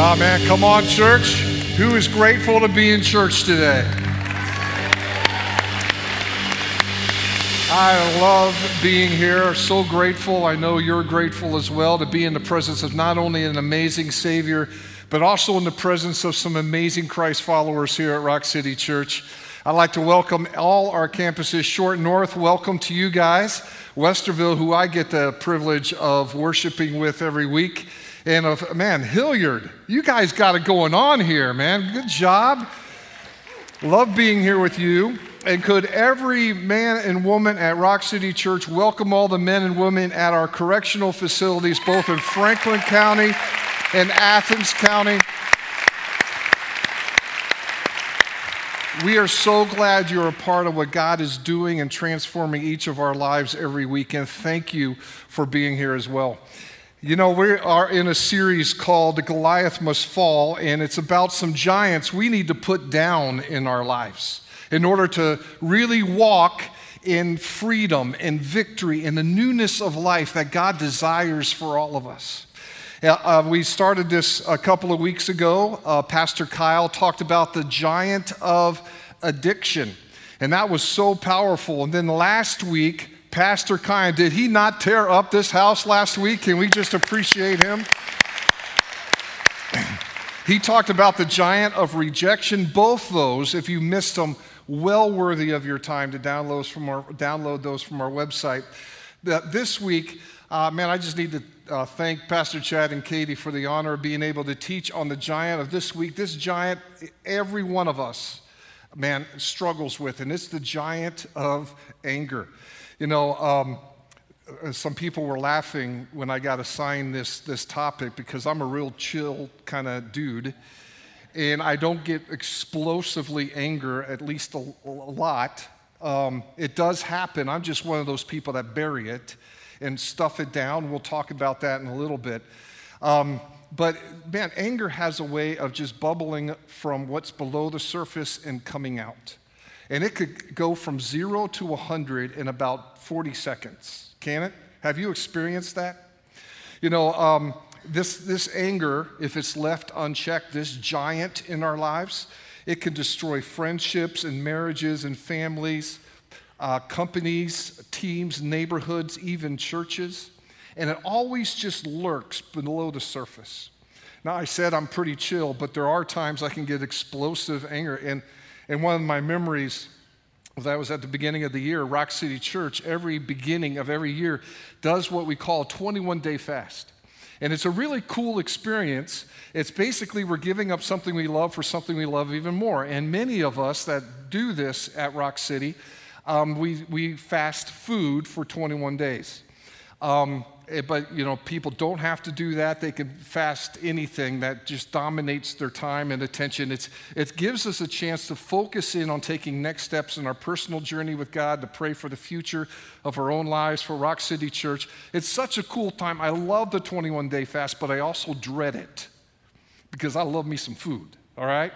Oh, man, come on, church. Who is grateful to be in church today? I love being here. So grateful. I know you're grateful as well to be in the presence of not only an amazing Savior, but also in the presence of some amazing Christ followers here at Rock City Church. I'd like to welcome all our campuses. Short North, welcome to you guys. Westerville, who I get the privilege of worshiping with every week. And man, Hilliard, you guys got it going on here, man. Good job. Love being here with you. And could every man and woman at Rock City Church welcome all the men and women at our correctional facilities, both in Franklin County and Athens County. We are so glad you're a part of what God is doing and transforming each of our lives every weekend. Thank you for being here as well. You know, we are in a series called Goliath Must Fall, and it's about some giants we need to put down in our lives in order to really walk in freedom and victory and the newness of life that God desires for all of us. We started this a couple of weeks ago. Pastor Kyle talked about the giant of addiction, and that was so powerful. And then last week, Pastor Kyle, did he not tear up this house last week? Can we just appreciate him? He talked about the giant of rejection. Both those, if you missed them, well worthy of your time to download those from our website. This week, man, I just need to thank Pastor Chad and Katie for the honor of being able to teach on the giant of this week. This giant, every one of us, man, struggles with, and it's the giant of anger. You know, some people were laughing when I got assigned this topic because I'm a real chill kind of dude, and I don't get explosively angry, at least a lot. It does happen. I'm just one of those people that bury it and stuff it down. We'll talk about that in a little bit. But man, anger has a way of just bubbling from what's below the surface and coming out. And it could go from 0 to 100 in about 40 seconds. Can it? Have you experienced that? You know, this anger, if it's left unchecked, this giant in our lives, it can destroy friendships and marriages and families, companies, teams, neighborhoods, even churches. And it always just lurks below the surface. Now, I said I'm pretty chill, but there are times I can get explosive anger. And one of my memories, that was at the beginning of the year, Rock City Church, every beginning of every year, does what we call a 21-day fast. And it's a really cool experience. It's basically we're giving up something we love for something we love even more. And many of us that do this at Rock City, we fast food for 21 days. But, you know, people don't have to do that. They can fast anything that just dominates their time and attention. It gives us a chance to focus in on taking next steps in our personal journey with God, to pray for the future of our own lives, for Rock City Church. It's such a cool time. I love the 21-day fast, but I also dread it because I love me some food, all right?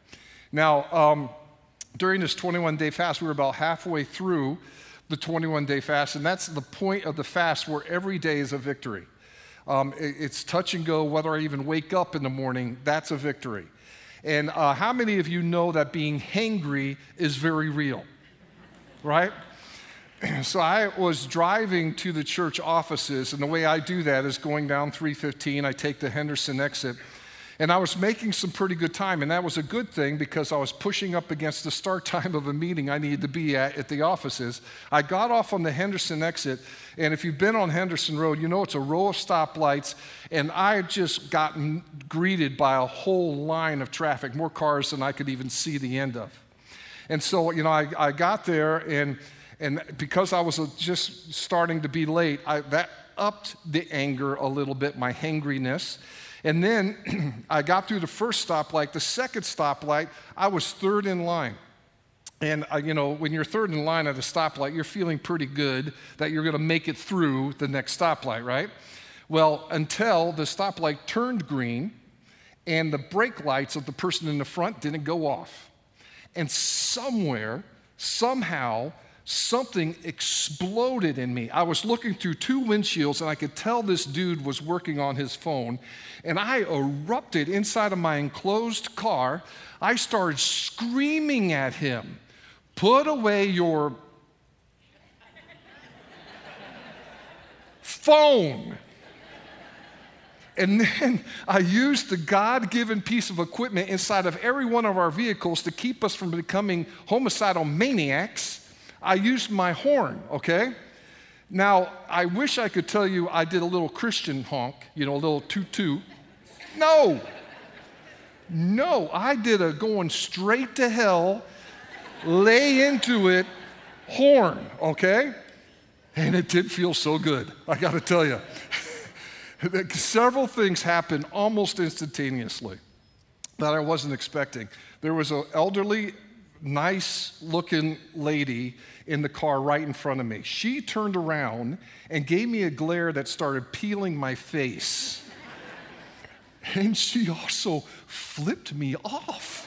Now, during this 21-day fast, we were about halfway through the 21-day fast, and that's the point of the fast where every day is a victory. It's touch and go, whether I even wake up in the morning, that's a victory. And how many of you know that being hangry is very real, right? So I was driving to the church offices, and the way I do that is going down 315, I take the Henderson exit, and I was making some pretty good time, and that was a good thing because I was pushing up against the start time of a meeting I needed to be at the offices. I got off on the Henderson exit, and if you've been on Henderson Road, you know it's a row of stoplights, and I had just gotten greeted by a whole line of traffic, more cars than I could even see the end of. And so, you know, I got there, and because I was just starting to be late, that upped the anger a little bit, my hangriness. And then I got through the first stoplight. The second stoplight, I was third in line. And, you know, when you're third in line at a stoplight, you're feeling pretty good that you're going to make it through the next stoplight, right? Well, until the stoplight turned green and the brake lights of the person in the front didn't go off. And somewhere, somehow, something exploded in me. I was looking through two windshields, and I could tell this dude was working on his phone, and I erupted inside of my enclosed car. I started screaming at him, "Put away your phone." And then I used the God-given piece of equipment inside of every one of our vehicles to keep us from becoming homicidal maniacs. I used my horn, okay? Now, I wish I could tell you I did a little Christian honk, a little toot-toot. No, I did a going straight to hell, lay into it horn, okay? And it did feel so good, I gotta tell you. Several things happened almost instantaneously that I wasn't expecting. There was an elderly, nice-looking lady in the car right in front of me. She turned around and gave me a glare that started peeling my face. And she also flipped me off.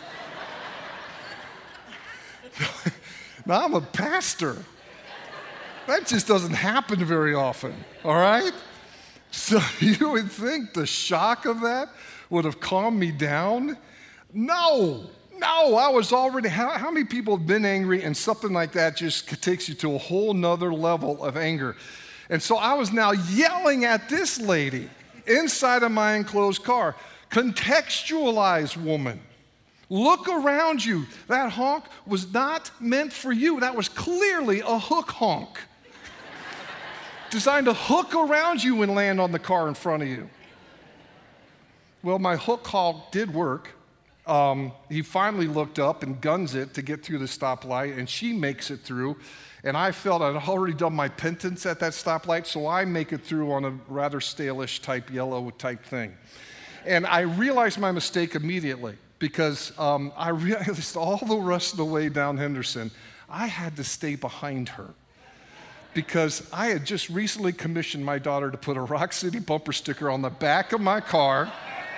Now, I'm a pastor. That just doesn't happen very often, all right? So you would think the shock of that would have calmed me down? No, I was already, how many people have been angry and something like that just takes you to a whole nother level of anger? And so I was now yelling at this lady inside of my enclosed car. Contextualize, woman. Look around you. That honk was not meant for you. That was clearly a hook honk, designed to hook around you and land on the car in front of you. Well, my hook honk did work. He finally looked up and guns it to get through the stoplight, and she makes it through. And I felt I'd already done my penance at that stoplight, so I make it through on a rather stalish type yellow type thing. And I realized my mistake immediately because I realized all the rest of the way down Henderson, I had to stay behind her, because I had just recently commissioned my daughter to put a Rock City bumper sticker on the back of my car.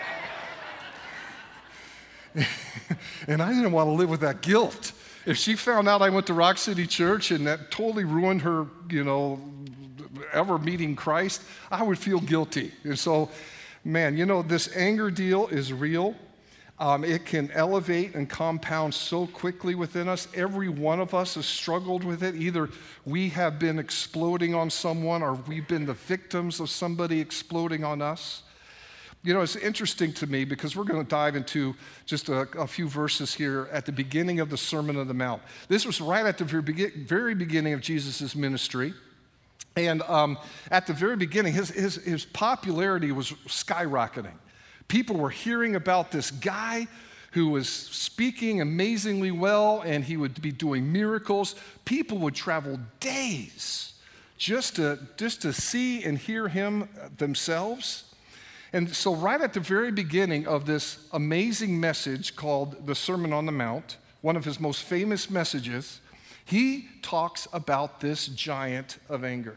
And I didn't want to live with that guilt. If she found out I went to Rock City Church and that totally ruined her, ever meeting Christ, I would feel guilty. And so, man, this anger deal is real. It can elevate and compound so quickly within us. Every one of us has struggled with it. Either we have been exploding on someone or we've been the victims of somebody exploding on us. It's interesting to me because we're going to dive into just a few verses here at the beginning of the Sermon on the Mount. This was right at the very beginning of Jesus' ministry. And at the very beginning, his popularity was skyrocketing. People were hearing about this guy who was speaking amazingly well, and he would be doing miracles. People would travel days just to see and hear him themselves. And so right at the very beginning of this amazing message called the Sermon on the Mount, one of his most famous messages, he talks about this giant of anger.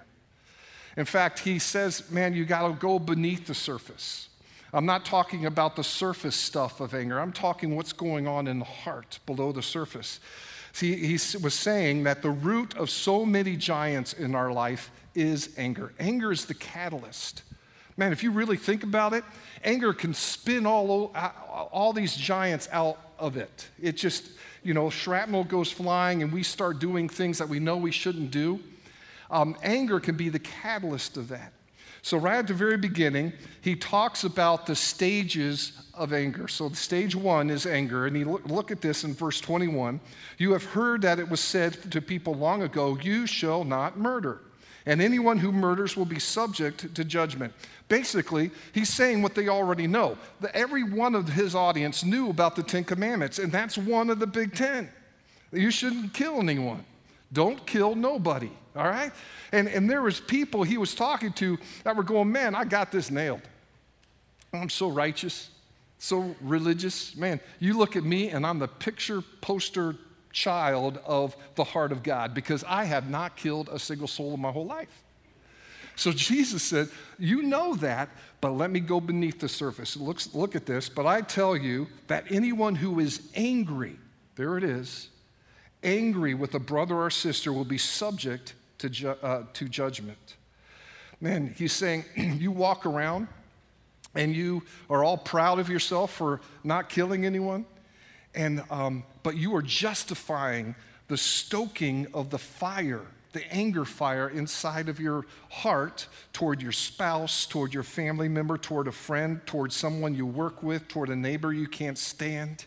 In fact, he says, man, you got to go beneath the surface. I'm not talking about the surface stuff of anger. I'm talking what's going on in the heart below the surface. See, he was saying that the root of so many giants in our life is anger. Anger is the catalyst. Man, if you really think about it, anger can spin all these giants out of it. It just, shrapnel goes flying and we start doing things that we know we shouldn't do. Anger can be the catalyst of that. So right at the very beginning, he talks about the stages of anger. So stage one is anger, and you look at this in verse 21. You have heard that it was said to people long ago, you shall not murder, and anyone who murders will be subject to judgment. Basically, he's saying what they already know. Every one of his audience knew about the Ten Commandments, and that's one of the big 10. You shouldn't kill anyone. Don't kill nobody, all right? And there was people he was talking to that were going, man, I got this nailed. I'm so righteous, so religious. Man, you look at me and I'm the picture poster child of the heart of God because I have not killed a single soul in my whole life. So Jesus said, you know that, but let me go beneath the surface. Look at this. But I tell you that anyone who is angry, there it is, angry with a brother or sister will be subject to judgment. Man, he's saying you walk around and you are all proud of yourself for not killing anyone, but you are justifying the stoking of the fire, the anger fire inside of your heart toward your spouse, toward your family member, toward a friend, toward someone you work with, toward a neighbor you can't stand.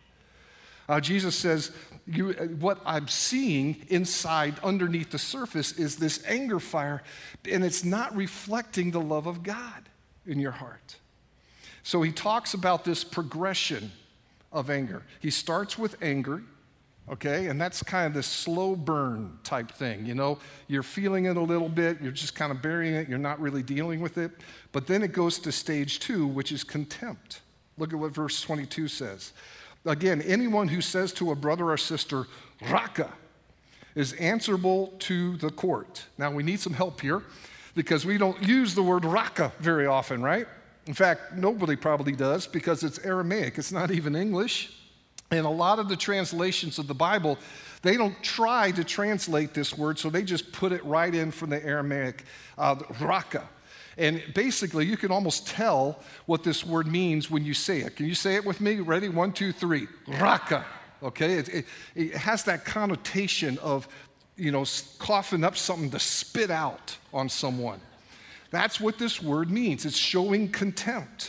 Jesus says, what I'm seeing inside, underneath the surface, is this anger fire, and it's not reflecting the love of God in your heart. So he talks about this progression of anger. He starts with anger, okay, and that's kind of this slow burn type thing. You know, you're feeling it a little bit, you're just kind of burying it, you're not really dealing with it. But then it goes to stage 2, which is contempt. Look at what verse 22 says. Again, anyone who says to a brother or sister, "Raka," is answerable to the court. Now, we need some help here because we don't use the word "raka" very often, right? In fact, nobody probably does because it's Aramaic. It's not even English. And a lot of the translations of the Bible, they don't try to translate this word, so they just put it right in from the Aramaic, "raka." And basically, you can almost tell what this word means when you say it. Can you say it with me? Ready? 1, 2, 3. Raka. Okay? It has that connotation of, coughing up something to spit out on someone. That's what this word means. It's showing contempt.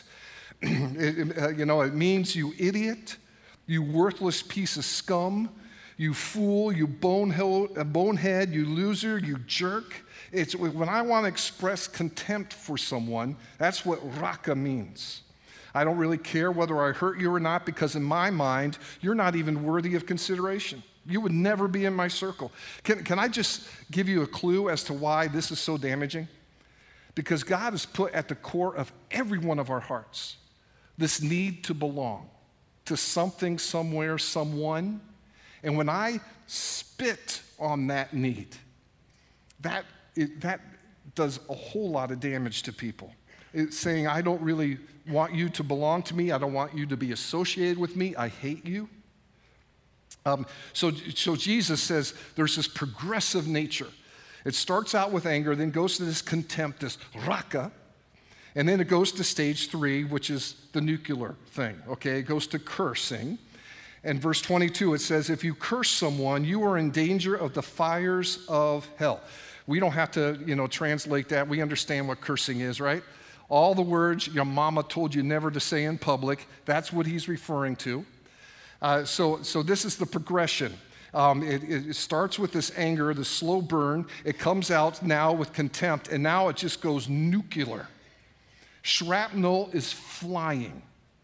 It means you idiot, you worthless piece of scum, you fool, you bonehead, you loser, you jerk. It's when I want to express contempt for someone, that's what raka means. I don't really care whether I hurt you or not because in my mind, you're not even worthy of consideration. You would never be in my circle. Can I just give you a clue as to why this is so damaging? Because God has put at the core of every one of our hearts this need to belong to something, somewhere, someone. And when I spit on that need, that does a whole lot of damage to people. It's saying, I don't really want you to belong to me. I don't want you to be associated with me. I hate you. So Jesus says there's this progressive nature. It starts out with anger, then goes to this contempt, this raka, and then it goes to stage 3, which is the nuclear thing, okay? It goes to cursing. And verse 22, it says, if you curse someone, you are in danger of the fires of hell. We don't have to, translate that. We understand what cursing is, right? All the words your mama told you never to say in public, that's what he's referring to. So this is the progression. It starts with this anger, the slow burn. It comes out now with contempt, and now it just goes nuclear. Shrapnel is flying.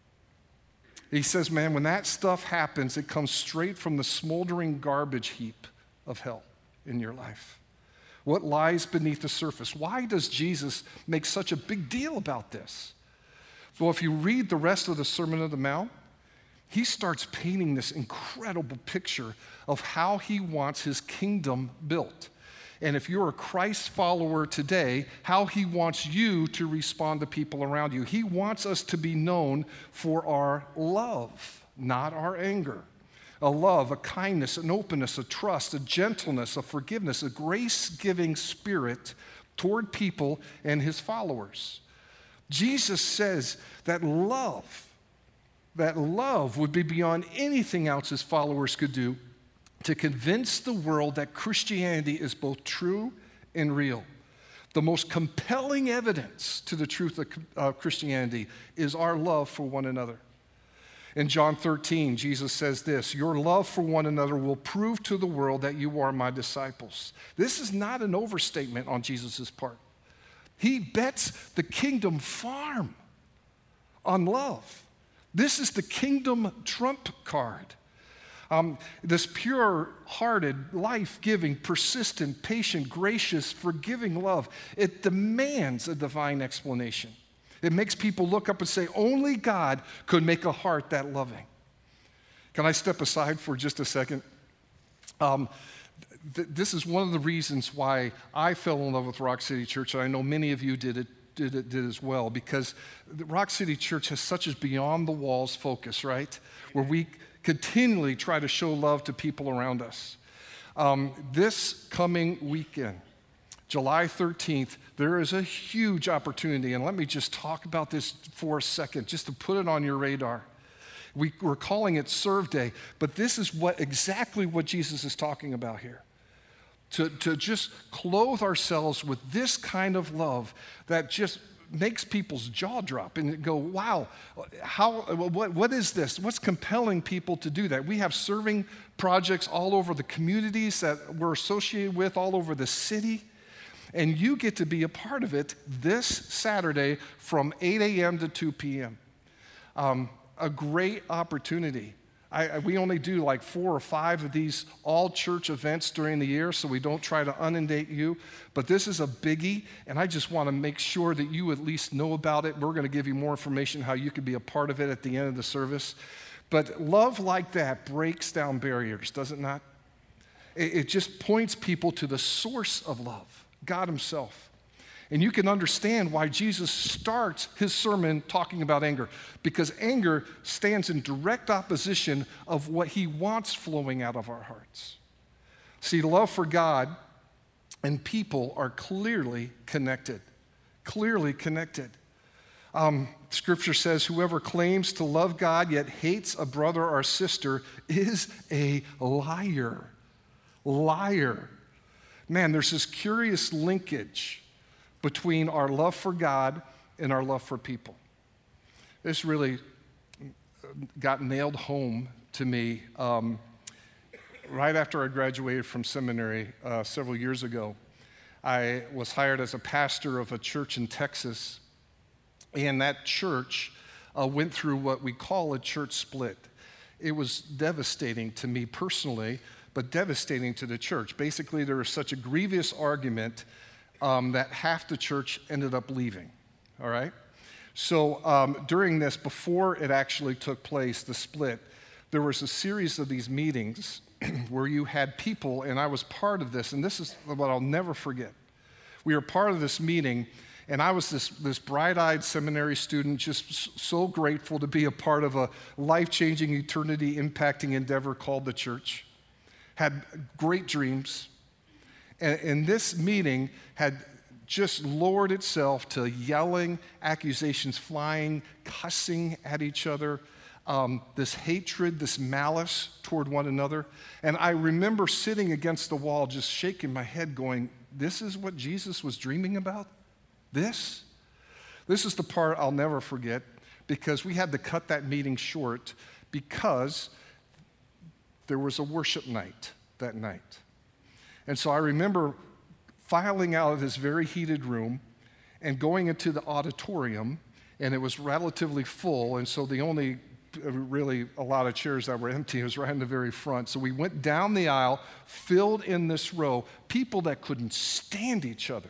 He says, man, when that stuff happens, it comes straight from the smoldering garbage heap of hell in your life. What lies beneath the surface? Why does Jesus make such a big deal about this? Well, if you read the rest of the Sermon on the Mount, he starts painting this incredible picture of how he wants his kingdom built. And if you're a Christ follower today, how he wants you to respond to people around you. He wants us to be known for our love, not our anger. A love, a kindness, an openness, a trust, a gentleness, a forgiveness, a grace-giving spirit toward people and his followers. Jesus says that love would be beyond anything else his followers could do to convince the world that Christianity is both true and real. The most compelling evidence to the truth of Christianity is our love for one another. In John 13, Jesus says this, your love for one another will prove to the world that you are my disciples. This is not an overstatement on Jesus' part. He bets the kingdom farm on love. This is the kingdom trump card. This pure-hearted, life-giving, persistent, patient, gracious, forgiving love, it demands a divine explanation. It makes people look up and say, only God could make a heart that loving. Can I step aside for just a second? This is one of the reasons why I fell in love with Rock City Church, and I know many of you did as well, because the Rock City Church has such a beyond-the-walls focus, right? Where we continually try to show love to people around us. This coming weekend, July 13th, there is a huge opportunity, and let me just talk about this for a second, just to put it on your radar. We're calling it Serve Day, but this is exactly what Jesus is talking about here. To just clothe ourselves with this kind of love that just makes people's jaw drop and go, wow, what is this? What's compelling people to do that? We have serving projects all over the communities that we're associated with, all over the city, and you get to be a part of it this Saturday from 8 a.m. to 2 p.m. A great opportunity. We only do like 4 or 5 of these all-church events during the year, so we don't try to inundate you. But this is a biggie, and I just want to make sure that you at least know about it. We're going to give you more information how you can be a part of it at the end of the service. But love like that breaks down barriers, does it not? It just points people to the source of love, God himself. And you can understand why Jesus starts his sermon talking about anger, because anger stands in direct opposition of what he wants flowing out of our hearts. See, love for God and people are clearly connected. Scripture says, whoever claims to love God yet hates a brother or sister is a liar. Man, there's this curious linkage between our love for God and our love for people. This really got nailed home to me right after I graduated from seminary several years ago. I was hired as a pastor of a church in Texas, and that church went through what we call a church split. It was devastating to me personally, but devastating to the church. Basically, there was such a grievous argument that half the church ended up leaving, all right? So during this, before it actually took place, the split, there was a series of these meetings where you had people, and I was part of this, and this is what I'll never forget. We were part of this meeting, and I was this bright-eyed seminary student, just so grateful to be a part of a life-changing, eternity-impacting endeavor called the church. Had great dreams. And this meeting had just lowered itself to yelling, accusations flying, cussing at each other, this hatred, this malice toward one another. And I remember sitting against the wall, just shaking my head going, this is what Jesus was dreaming about? This is the part I'll never forget, because we had to cut that meeting short because there was a worship night that night. And so I remember filing out of this very heated room and going into the auditorium, and it was relatively full, and so the only really a lot of chairs that were empty was right in the very front. So we went down the aisle, filled in this row, people that couldn't stand each other.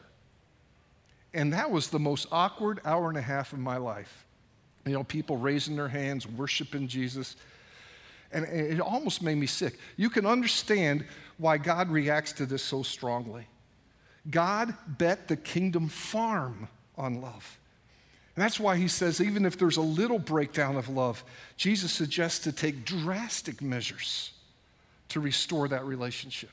And that was the most awkward hour and a half of my life. You know, people raising their hands, worshiping Jesus. And it almost made me sick. You can understand why God reacts to this so strongly. God bet the kingdom farm on love. And that's why he says, even if there's a little breakdown of love, Jesus suggests to take drastic measures to restore that relationship.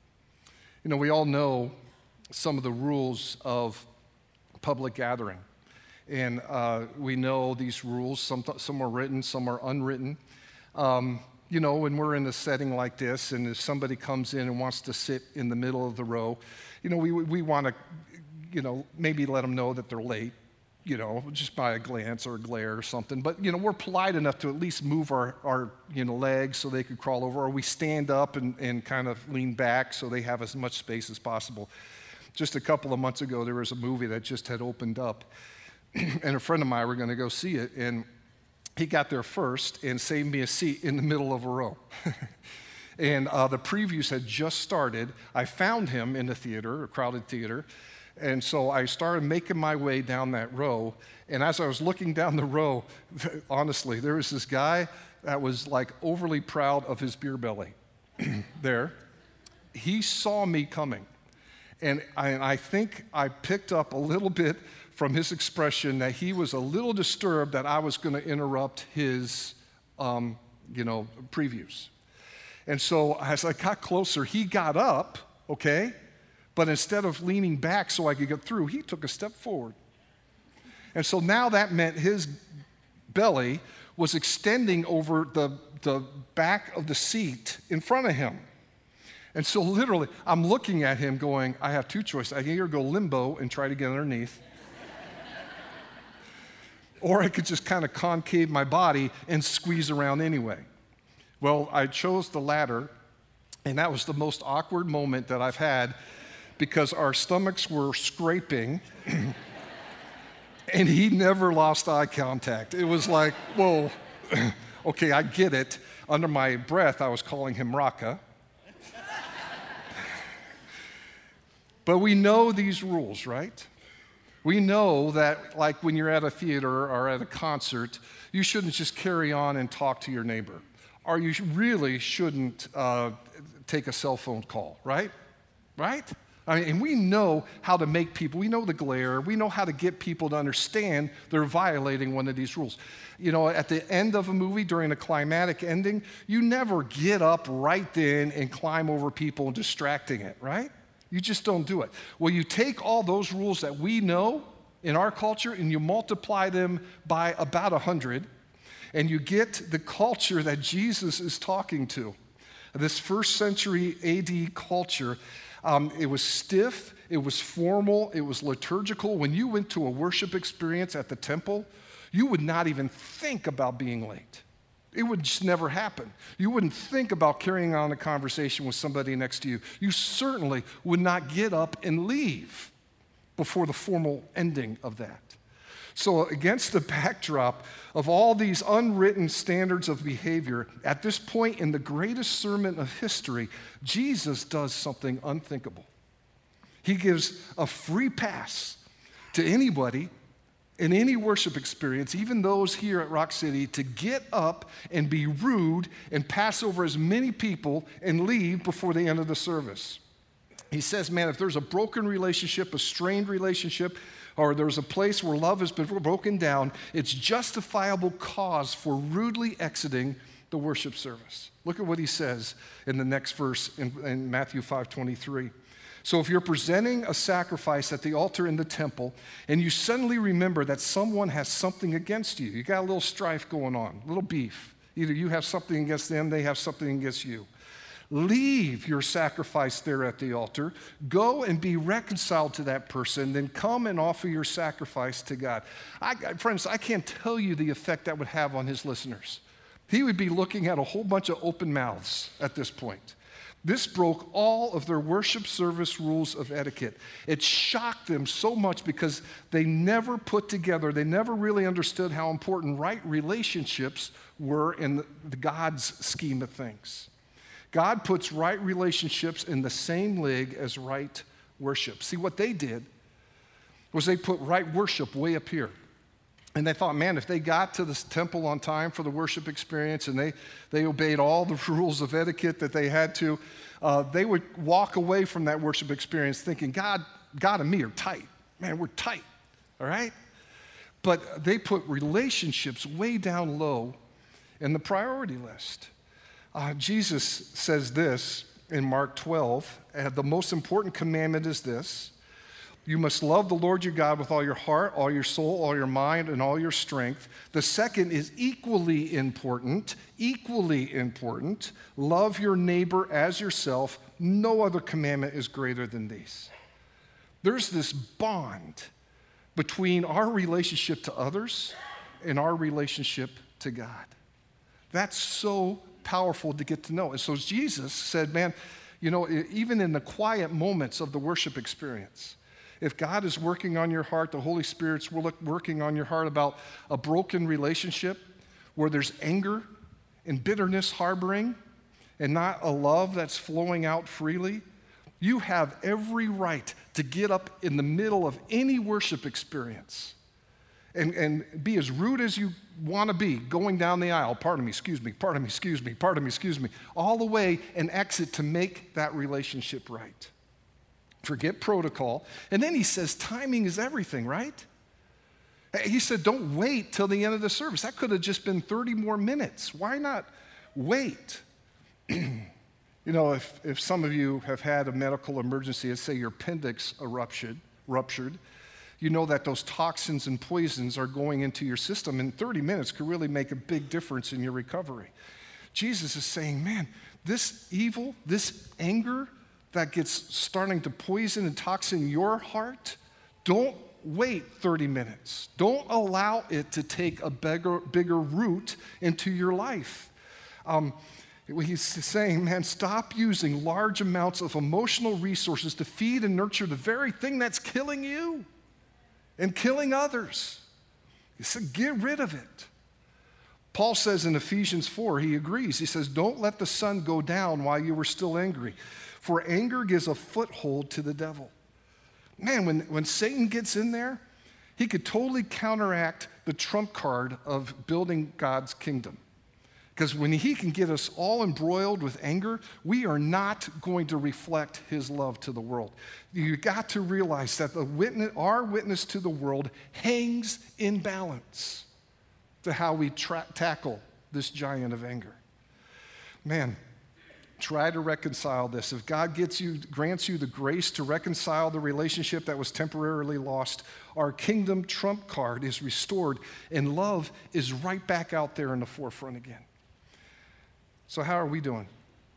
You know, we all know some of the rules of public gathering. And we know these rules. Some are written, some are unwritten. You know, when we're in a setting like this, and if somebody comes in and wants to sit in the middle of the row, you know, we want to, you know, maybe let them know that they're late, you know, just by a glance or a glare or something. But, you know, we're polite enough to at least move our you know, legs so they could crawl over, or we stand up and kind of lean back so they have as much space as possible. Just a couple of months ago, there was a movie that just had opened up, and a friend of mine were going to go see it, and he got there first and saved me a seat in the middle of a row. And the previews had just started. I found him in the theater, a crowded theater, and so I started making my way down that row. And as I was looking down the row, honestly, there was this guy that was like overly proud of his beer belly there. He saw me coming. And I think I picked up a little bit from his expression that he was a little disturbed that I was going to interrupt his, you know, previews. And so as I got closer, he got up, okay? But instead of leaning back so I could get through, he took a step forward. And so now that meant his belly was extending over the back of the seat in front of him. And so literally, I'm looking at him going, I have two choices. I can either go limbo and try to get underneath, or I could just kind of concave my body and squeeze around anyway. Well, I chose the latter, and that was the most awkward moment that I've had because our stomachs were scraping, and he never lost eye contact. It was like, whoa, okay, I get it. Under my breath, I was calling him Raka. But we know these rules, right? We know that, like when you're at a theater or at a concert, you shouldn't just carry on and talk to your neighbor. Or you really shouldn't take a cell phone call, right? Right? I mean, and we know how to make people, we know the glare, we know how to get people to understand they're violating one of these rules. You know, at the end of a movie, during a climatic ending, you never get up right then and climb over people and distracting it, right? You just don't do it. Well, you take all those rules that we know in our culture and you multiply them by about 100, and you get the culture that Jesus is talking to. This first century AD culture, it was stiff, it was formal, it was liturgical. When you went to a worship experience at the temple, you would not even think about being late. It would just never happen. You wouldn't think about carrying on a conversation with somebody next to you. You certainly would not get up and leave before the formal ending of that. So against the backdrop of all these unwritten standards of behavior, at this point in the greatest sermon of history, Jesus does something unthinkable. He gives a free pass to anybody in any worship experience, even those here at Rock City, to get up and be rude and pass over as many people and leave before the end of the service. He says, man, if there's a broken relationship, a strained relationship, or there's a place where love has been broken down, it's justifiable cause for rudely exiting the worship service. Look at what he says in the next verse in Matthew 5:23. So if you're presenting a sacrifice at the altar in the temple and you suddenly remember that someone has something against you, you got a little strife going on, a little beef. Either you have something against them, they have something against you. Leave your sacrifice there at the altar. Go and be reconciled to that person, then come and offer your sacrifice to God. Friends, I can't tell you the effect that would have on his listeners. He would be looking at a whole bunch of open mouths at this point. This broke all of their worship service rules of etiquette. It shocked them so much because they never put together, they never really understood how important right relationships were in the God's scheme of things. God puts right relationships in the same league as right worship. See, what they did was they put right worship way up here. And they thought, man, if they got to this temple on time for the worship experience and they obeyed all the rules of etiquette that they had to, they would walk away from that worship experience thinking, God and me are tight. Man, we're tight, all right? But they put relationships way down low in the priority list. Jesus says this in Mark 12, the most important commandment is this: you must love the Lord your God with all your heart, all your soul, all your mind, and all your strength. The second is equally important. Love your neighbor as yourself. No other commandment is greater than these. There's this bond between our relationship to others and our relationship to God. That's so powerful to get to know. And so Jesus said, man, you know, even in the quiet moments of the worship experience, if God is working on your heart, the Holy Spirit's working on your heart about a broken relationship where there's anger and bitterness harboring and not a love that's flowing out freely, you have every right to get up in the middle of any worship experience and be as rude as you want to be, going down the aisle, pardon me, excuse me, all the way and exit to make that relationship right. Forget protocol. And then he says timing is everything, right? He said don't wait till the end of the service. That could have just been 30 more minutes. Why not wait? You know, if some of you have had a medical emergency, let's say your appendix ruptured, you know that those toxins and poisons are going into your system, and 30 minutes could really make a big difference in your recovery. Jesus is saying, man, this evil, this anger that gets starting to poison and toxin your heart, don't wait 30 minutes. Don't allow it to take a bigger root into your life. He's saying, man, stop using large amounts of emotional resources to feed and nurture the very thing that's killing you and killing others. He said, get rid of it. Paul says in Ephesians 4, he agrees. He says, don't let the sun go down while you were still angry, for anger gives a foothold to the devil. Man, when Satan gets in there, he could totally counteract the trump card of building God's kingdom. Because when he can get us all embroiled with anger, we are not going to reflect his love to the world. You got to realize that our witness to the world hangs in balance to how we tackle this giant of anger. Man, try to reconcile this. If God grants you the grace to reconcile the relationship that was temporarily lost, our kingdom trump card is restored, and love is right back out there in the forefront again. So how are we doing?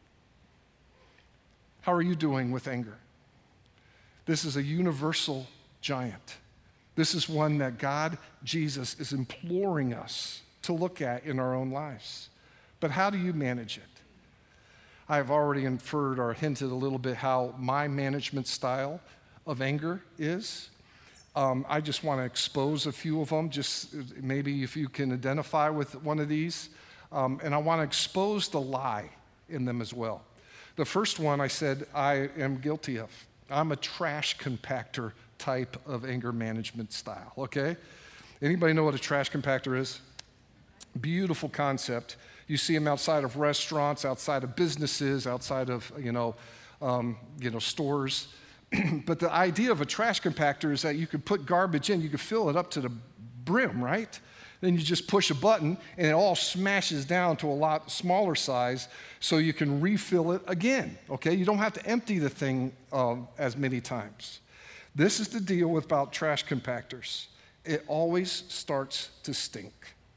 How are you doing with anger? This is a universal giant. This is one that God, Jesus, is imploring us to look at in our own lives. But how do you manage it? I have already inferred or hinted a little bit how my management style of anger is. I just want to expose a few of them, just maybe if you can identify with one of these. And I want to expose the lie in them as well. The first one I said I am guilty of. I'm a trash compactor type of anger management style, okay? Anybody know what a trash compactor is? Beautiful concept. You see them outside of restaurants, outside of businesses, outside of, stores. But the idea of a trash compactor is that you could put garbage in, you could fill it up to the brim, right? Then you just push a button and it all smashes down to a lot smaller size so you can refill it again, okay? You don't have to empty the thing as many times. This is the deal about trash compactors. It always starts to stink.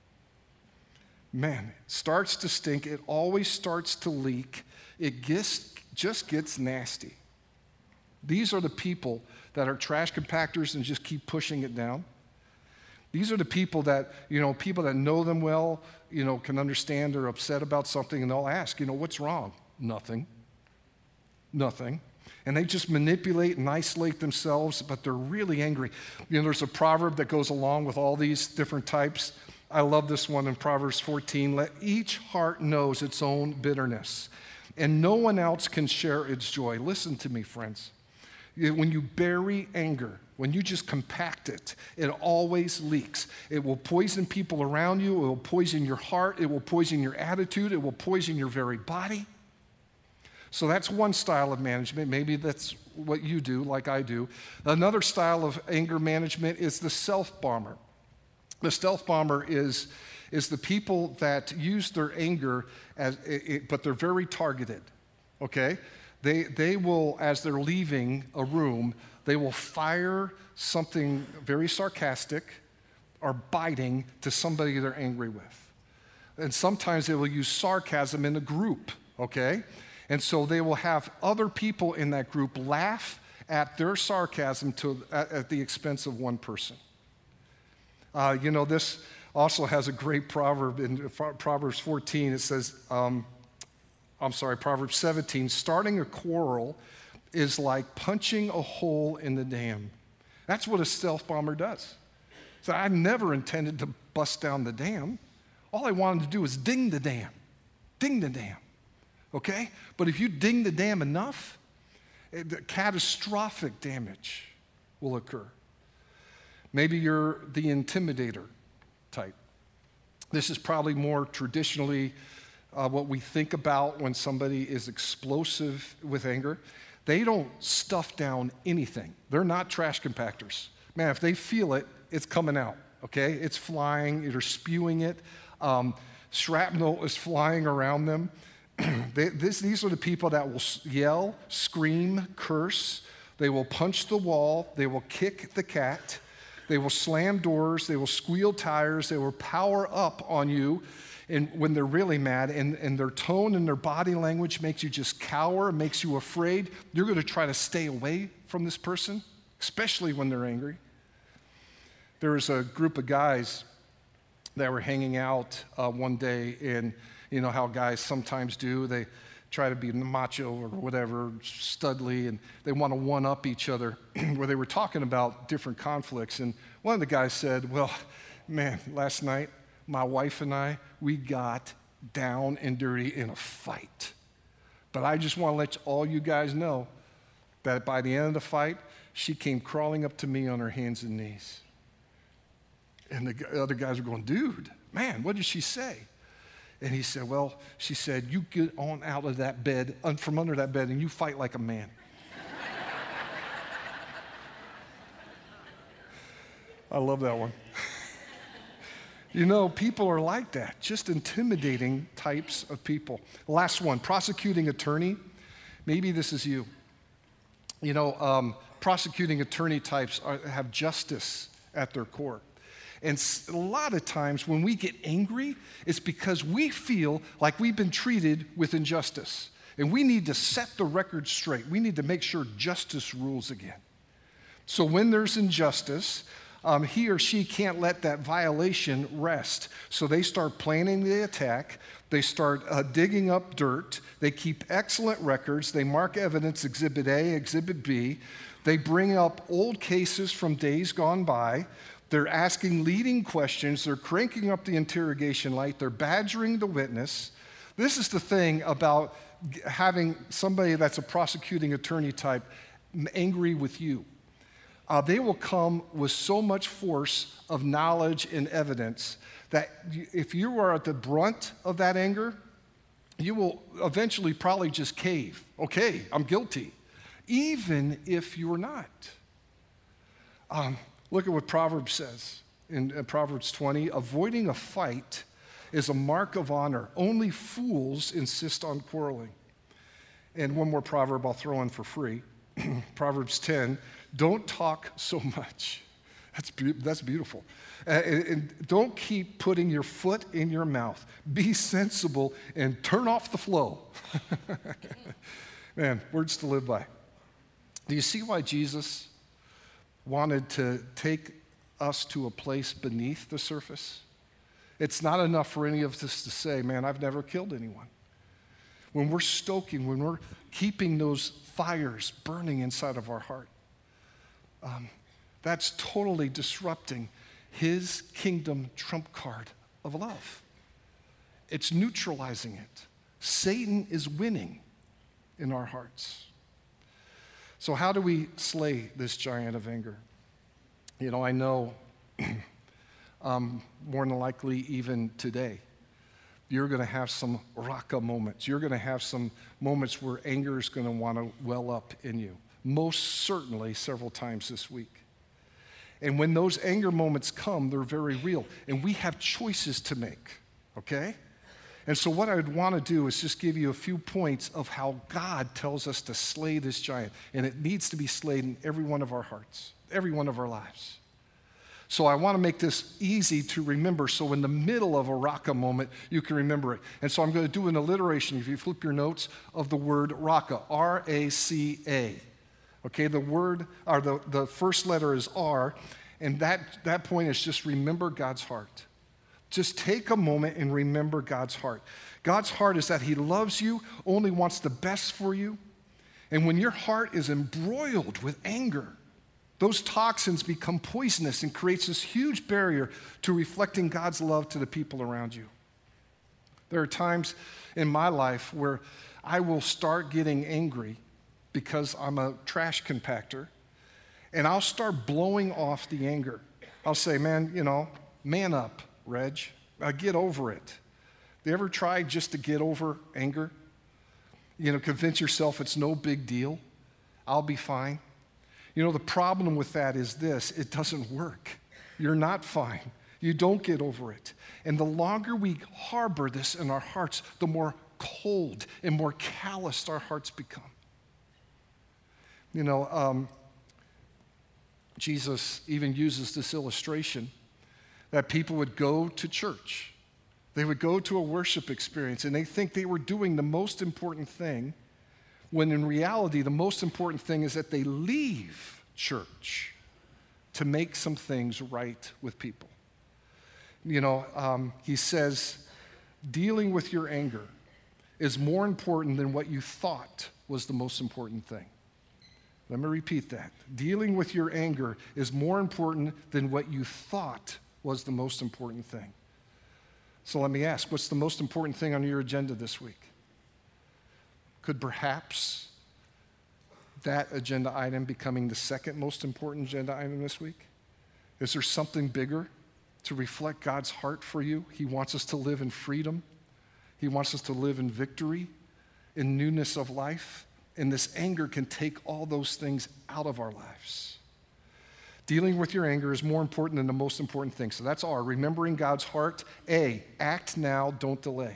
Man, it starts to stink. It always starts to leak. It just gets nasty. These are the people that are trash compactors and just keep pushing it down. These are the people that know them well, can understand they're upset about something, and they'll ask, what's wrong? Nothing. And they just manipulate and isolate themselves, but they're really angry. There's a proverb that goes along with all these different types. I love this one in Proverbs 14. Let each heart knows its own bitterness, and no one else can share its joy. Listen to me, friends. When you bury anger, when you just compact it, it always leaks. It will poison people around you. It will poison your heart. It will poison your attitude. It will poison your very body. So that's one style of management. Maybe that's what you do, like I do. Another style of anger management is the stealth bomber. The stealth bomber is the people that use their anger, but they're very targeted, okay? They will, as they're leaving a room, they will fire something very sarcastic or biting to somebody they're angry with. And sometimes they will use sarcasm in a group, okay? And so they will have other people in that group laugh at their sarcasm at the expense of one person. This also has a great proverb in Proverbs 14. It says, Proverbs 17, starting a quarrel is like punching a hole in the dam. That's what a stealth bomber does. So I never intended to bust down the dam. All I wanted to do was ding the dam, okay? But if you ding the dam enough, catastrophic damage will occur. Maybe you're the intimidator type. This is probably more traditionally what we think about when somebody is explosive with anger. They don't stuff down anything. They're not trash compactors. Man, if they feel it, it's coming out, okay? It's flying, they're spewing it. Shrapnel is flying around them. These are the people that will yell, scream, curse. They will punch the wall. They will kick the cat. They will slam doors. They will squeal tires. They will power up on you when they're really mad. And their tone and their body language makes you just cower, makes you afraid. You're going to try to stay away from this person, especially when they're angry. There was a group of guys that were hanging out one day, and you know how guys sometimes do. They try to be macho or whatever, studly, and they want to one-up each other, where they were talking about different conflicts. And one of the guys said, well, man, last night, my wife and I, we got down and dirty in a fight. But I just want to let all you guys know that by the end of the fight, she came crawling up to me on her hands and knees. And the other guys were going, dude, man, what did she say? And he said, well, she said, you get on out of that bed, from under that bed, and you fight like a man. I love that one. You know, people are like that, just intimidating types of people. Last one, prosecuting attorney. Maybe this is you. You know, prosecuting attorney types have justice at their core. And a lot of times when we get angry, it's because we feel like we've been treated with injustice. And we need to set the record straight. We need to make sure justice rules again. So when there's injustice, he or she can't let that violation rest. So they start planning the attack. They start digging up dirt. They keep excellent records. They mark evidence, Exhibit A, Exhibit B. They bring up old cases from days gone by. They're asking leading questions. They're cranking up the interrogation light. They're badgering the witness. This is the thing about having somebody that's a prosecuting attorney type angry with you. They will come with so much force of knowledge and evidence that if you are at the brunt of that anger, you will eventually probably just cave. Okay, I'm guilty, even if you're not. Look at what Proverbs says in Proverbs 20. Avoiding a fight is a mark of honor. Only fools insist on quarreling. And one more proverb I'll throw in for free. Proverbs 10, don't talk so much. That's beautiful. And don't keep putting your foot in your mouth. Be sensible and turn off the flow. Man, words to live by. Do you see why Jesus wanted to take us to a place beneath the surface? It's not enough for any of us to say, man, I've never killed anyone. When we're stoking, when we're keeping those fires burning inside of our heart, that's totally disrupting his kingdom trump card of love. It's neutralizing it. Satan is winning in our hearts. So how do we slay this giant of anger? You know, I know more than likely even today, you're going to have some raka moments. You're going to have some moments where anger is going to want to well up in you. Most certainly several times this week. And when those anger moments come, they're very real. And we have choices to make, okay? And so what I would want to do is just give you a few points of how God tells us to slay this giant. And it needs to be slayed in every one of our hearts, every one of our lives. So I want to make this easy to remember, so in the middle of a raka moment, you can remember it. And so I'm going to do an alliteration, if you flip your notes, of the word raka, R-A-C-A. Okay, the word, or the first letter is R, and that point is just remember God's heart. Just take a moment and remember God's heart. God's heart is that he loves you, only wants the best for you. And when your heart is embroiled with anger, those toxins become poisonous and creates this huge barrier to reflecting God's love to the people around you. There are times in my life where I will start getting angry because I'm a trash compactor, and I'll start blowing off the anger. I'll say, man, man up, Reg. Get over it. You ever try just to get over anger? Convince yourself it's no big deal. I'll be fine. The problem with that is this: it doesn't work. You're not fine. You don't get over it. And the longer we harbor this in our hearts, the more cold and more calloused our hearts become. Jesus even uses this illustration that people would go to church. They would go to a worship experience, and they think they were doing the most important thing, when in reality, the most important thing is that they leave church to make some things right with people. He says, dealing with your anger is more important than what you thought was the most important thing. Let me repeat that. Dealing with your anger is more important than what you thought was the most important thing. So let me ask, what's the most important thing on your agenda this week? Could perhaps that agenda item becoming the second most important agenda item this week? Is there something bigger to reflect God's heart for you? He wants us to live in freedom. He wants us to live in victory, in newness of life. And this anger can take all those things out of our lives. Dealing with your anger is more important than the most important thing. So that's R, remembering God's heart. A, act now, don't delay.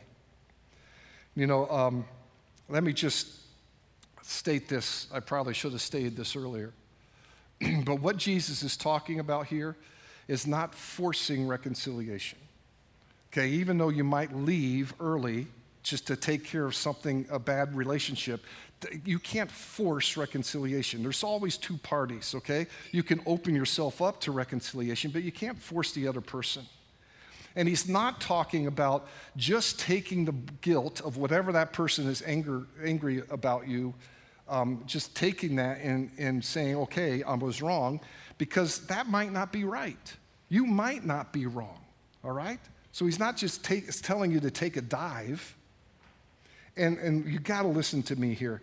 Let me just state this. I probably should have stated this earlier. But what Jesus is talking about here is not forcing reconciliation. Okay, even though you might leave early just to take care of something, a bad relationship, you can't force reconciliation. There's always two parties, okay? You can open yourself up to reconciliation, but you can't force the other person. And he's not talking about just taking the guilt of whatever that person is angry about you, just taking that and saying, okay, I was wrong, because that might not be right. You might not be wrong, all right? So he's not just telling you to take a dive. And you got to listen to me here.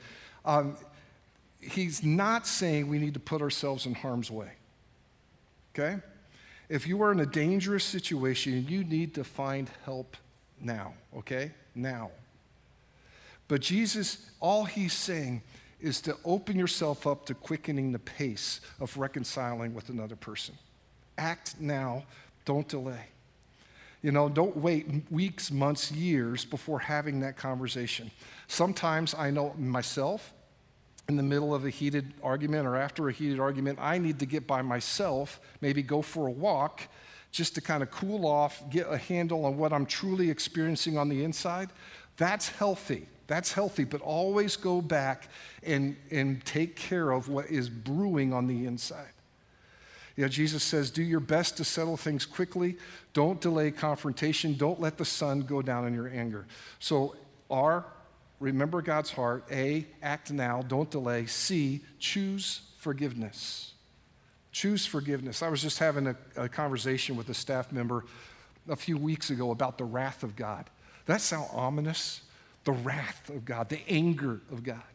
He's not saying we need to put ourselves in harm's way, okay? If you are in a dangerous situation, you need to find help now, okay? Now. But Jesus, all he's saying is to open yourself up to quickening the pace of reconciling with another person. Act now, don't delay. Don't wait weeks, months, years before having that conversation. Sometimes I know myself, in the middle of a heated argument or after a heated argument, I need to get by myself, maybe go for a walk, just to kind of cool off, get a handle on what I'm truly experiencing on the inside. That's healthy. That's healthy, but always go back and take care of what is brewing on the inside. Jesus says, do your best to settle things quickly. Don't delay confrontation. Don't let the sun go down in your anger. So R, remember God's heart. A, act now. Don't delay. C, choose forgiveness. Choose forgiveness. I was just having a conversation with a staff member a few weeks ago about the wrath of God. That sound ominous? The wrath of God, the anger of God.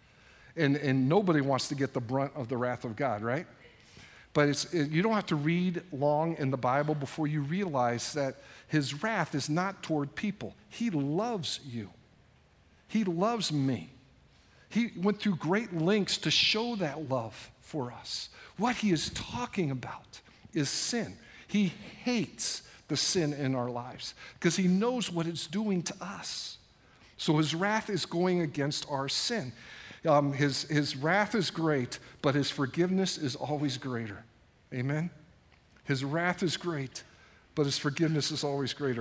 And nobody wants to get the brunt of the wrath of God, right? But you don't have to read long in the Bible before you realize that his wrath is not toward people. He loves you. He loves me. He went through great lengths to show that love for us. What he is talking about is sin. He hates the sin in our lives because he knows what it's doing to us. So his wrath is going against our sin. His wrath is great, but his forgiveness is always greater. Amen? His wrath is great, but his forgiveness is always greater.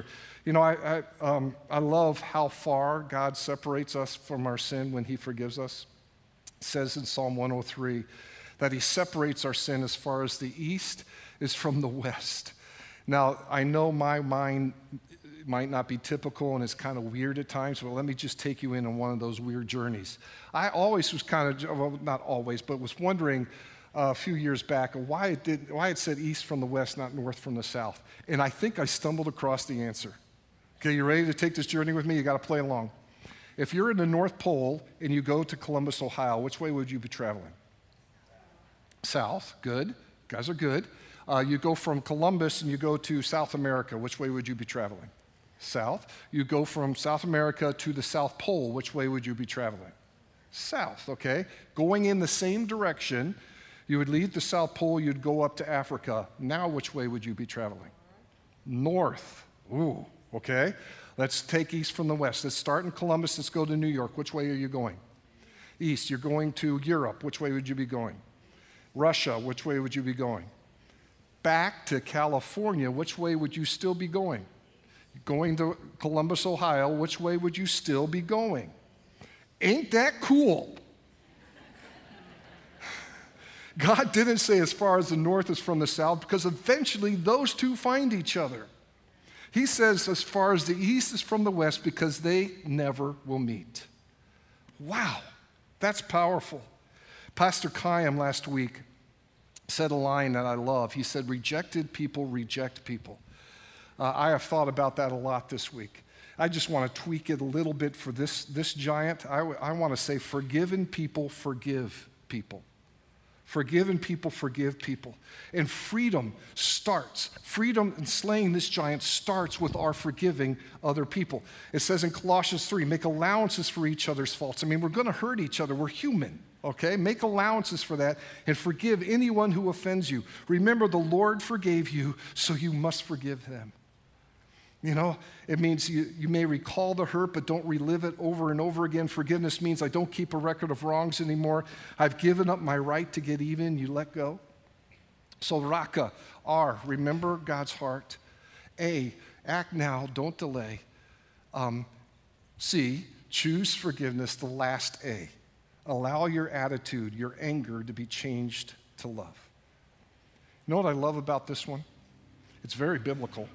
I love how far God separates us from our sin when he forgives us. It says in Psalm 103 that he separates our sin as far as the east is from the west. Now, I know my mind might not be typical and it's kind of weird at times, but let me just take you in on one of those weird journeys. I always was not always, but was wondering a few years back why it said east from the west, not north from the south. And I think I stumbled across the answer. Okay, you ready to take this journey with me? You got to play along. If you're in the North Pole and you go to Columbus, Ohio, which way would you be traveling? South. Good. You guys are good. You go from Columbus and you go to South America. Which way would you be traveling? South. You go from South America to the South Pole. Which way would you be traveling? South, okay? Going in the same direction, you would leave the South Pole, you'd go up to Africa. Now which way would you be traveling? North. Ooh, okay? Let's take east from the west. Let's start in Columbus. Let's go to New York. Which way are you going? East. You're going to Europe. Which way would you be going? Russia. Which way would you be going? Back to California. Which way would you still be going? Going to Columbus, Ohio. Which way would you still be going? Ain't that cool? God didn't say as far as the north is from the south, because eventually those two find each other. He says as far as the east is from the west, because they never will meet. Wow, that's powerful. Pastor Chaim last week said a line that I love. He said, rejected people reject people. I have thought about that a lot this week. I just want to tweak it a little bit for this giant. I want to say forgiven people forgive people. Forgiven people forgive people. And freedom in slaying this giant starts with our forgiving other people. It says in Colossians 3, make allowances for each other's faults. I mean, we're going to hurt each other. We're human, okay? Make allowances for that and forgive anyone who offends you. Remember, the Lord forgave you, so you must forgive them. You know, it means you may recall the hurt, but don't relive it over and over again. Forgiveness means I don't keep a record of wrongs anymore. I've given up my right to get even. You let go. So Raka, R, remember God's heart. A, act now, don't delay. C, choose forgiveness, the last A. Allow your attitude, your anger to be changed to love. You know what I love about this one? It's very biblical.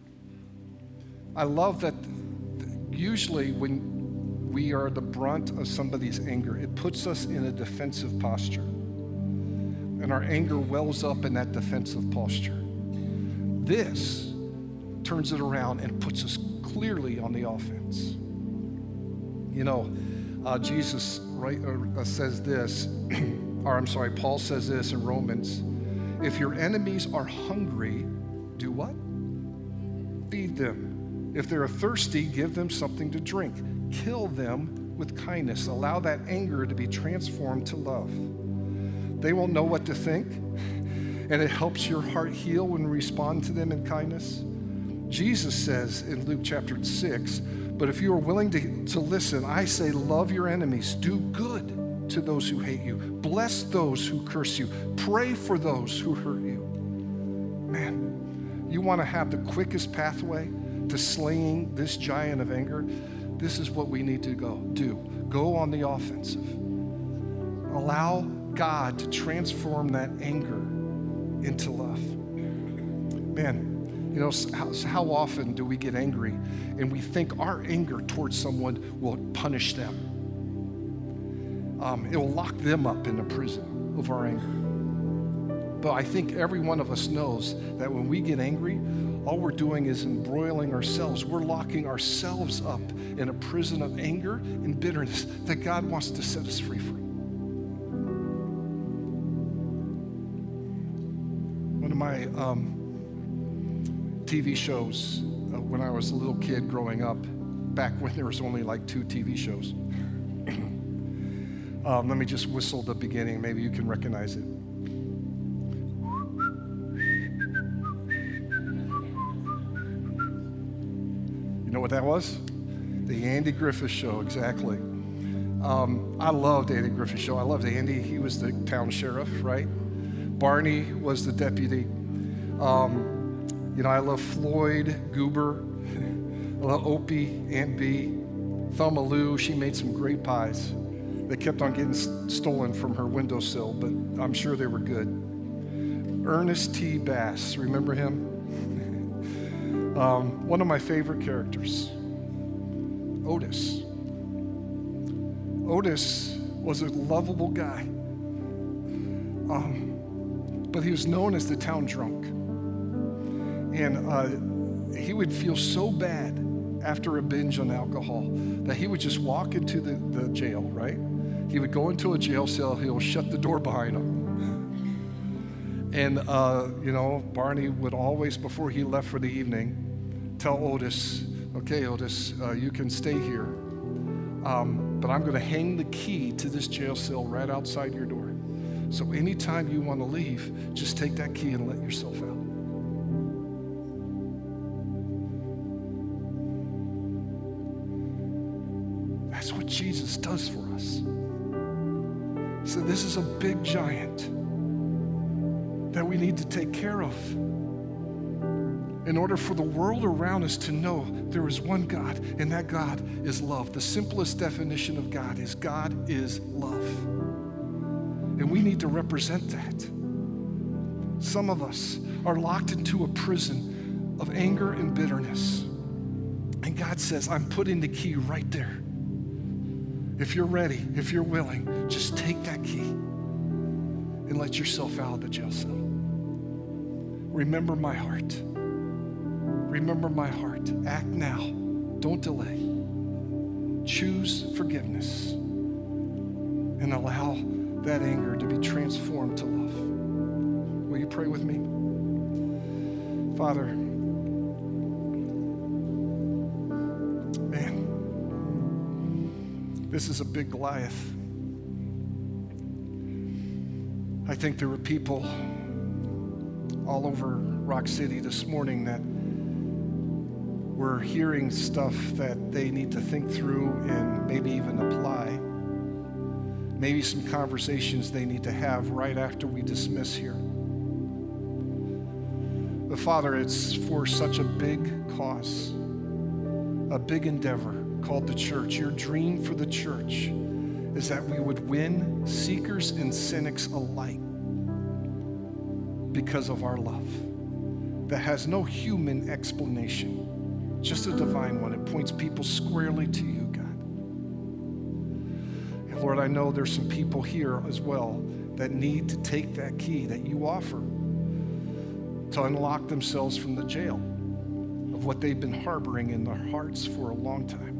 I love that usually when we are the brunt of somebody's anger, it puts us in a defensive posture. And our anger wells up in that defensive posture. This turns it around and puts us clearly on the offense. You know, Jesus says this, Paul says this in Romans, if your enemies are hungry, do what? Feed them. If they're thirsty, give them something to drink. Kill them with kindness. Allow that anger to be transformed to love. They won't know what to think, and it helps your heart heal when you respond to them in kindness. Jesus says in Luke chapter 6, but if you are willing to listen, I say love your enemies. Do good to those who hate you. Bless those who curse you. Pray for those who hurt you. Man, you want to have the quickest pathway to slaying this giant of anger? This is what we need to do. Go on the offensive. Allow God to transform that anger into love. Man, you know, how often do we get angry and we think our anger towards someone will punish them? It will lock them up in a prison of our anger. But I think every one of us knows that when we get angry, all we're doing is embroiling ourselves. We're locking ourselves up in a prison of anger and bitterness that God wants to set us free from. One of my TV shows when I was a little kid growing up, back when there was only like 2 TV shows. Let me just whistle the beginning. Maybe you can recognize it. You know what that was? The Andy Griffith Show, exactly. I loved Andy Griffith Show. I loved Andy. He was the town sheriff, right? Barney was the deputy. You know, I love Floyd, Goober. I love Opie, Aunt Bee, Thelma Lou. She made some great pies. They kept on getting stolen from her windowsill, but I'm sure they were good. Ernest T. Bass, remember him? One of my favorite characters, Otis. Otis was a lovable guy, but he was known as the town drunk. And he would feel so bad after a binge on alcohol that he would just walk into the jail, right? He would go into a jail cell, he'll shut the door behind him. And, you know, Barney would always, before he left for the evening, tell Otis, okay, Otis, you can stay here, but I'm going to hang the key to this jail cell right outside your door. So anytime you want to leave, just take that key and let yourself out. That's what Jesus does for us. So this is a big giant that we need to take care of in order for the world around us to know there is one God, and that God is love. The simplest definition of God is love. And we need to represent that. Some of us are locked into a prison of anger and bitterness. And God says, I'm putting the key right there. If you're ready, if you're willing, just take that key and let yourself out of the jail cell. Remember my heart. Remember my heart. Act now. Don't delay. Choose forgiveness and allow that anger to be transformed to love. Will you pray with me? Father, man, this is a big Goliath. I think there were people all over Rock City this morning that were hearing stuff that they need to think through and maybe even apply. Maybe some conversations they need to have right after we dismiss here. But Father, it's for such a big cause, a big endeavor called the church. Your dream for the church is that we would win seekers and cynics alike because of our love that has no human explanation, just a divine one. It points people squarely to you, God. And Lord, I know there's some people here as well that need to take that key that you offer to unlock themselves from the jail of what they've been harboring in their hearts for a long time.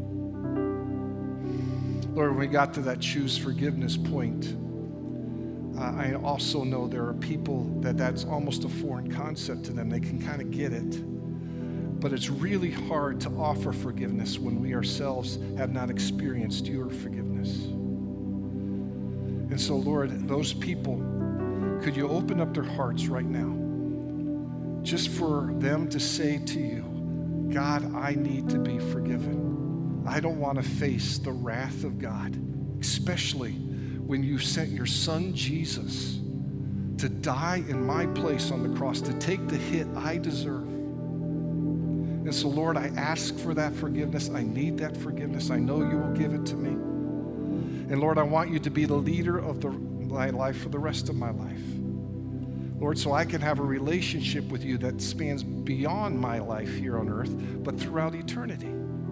Lord, when we got to that choose forgiveness point, I also know there are people that's almost a foreign concept to them. They can kind of get it. But it's really hard to offer forgiveness when we ourselves have not experienced your forgiveness. And so, Lord, those people, could you open up their hearts right now just for them to say to you, God, I need to be forgiven. I don't want to face the wrath of God, especially when you sent your son Jesus to die in my place on the cross, to take the hit I deserve. And so, Lord, I ask for that forgiveness. I need that forgiveness. I know you will give it to me. And Lord, I want you to be the leader of my life for the rest of my life. Lord, so I can have a relationship with you that spans beyond my life here on earth, but throughout eternity.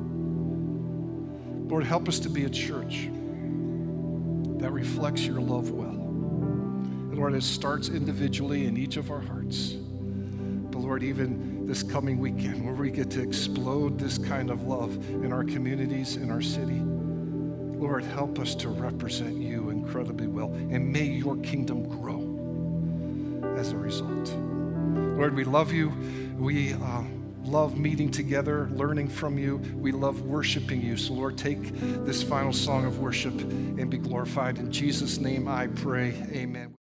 Lord, help us to be a church that reflects your love well. And Lord, it starts individually in each of our hearts. But Lord, even this coming weekend where we get to explode this kind of love in our communities, in our city, Lord, help us to represent you incredibly well. And may your kingdom grow as a result. Lord, we love you. We love meeting together, learning from you. We love worshiping you. So Lord, take this final song of worship and be glorified. In Jesus' name I pray, amen.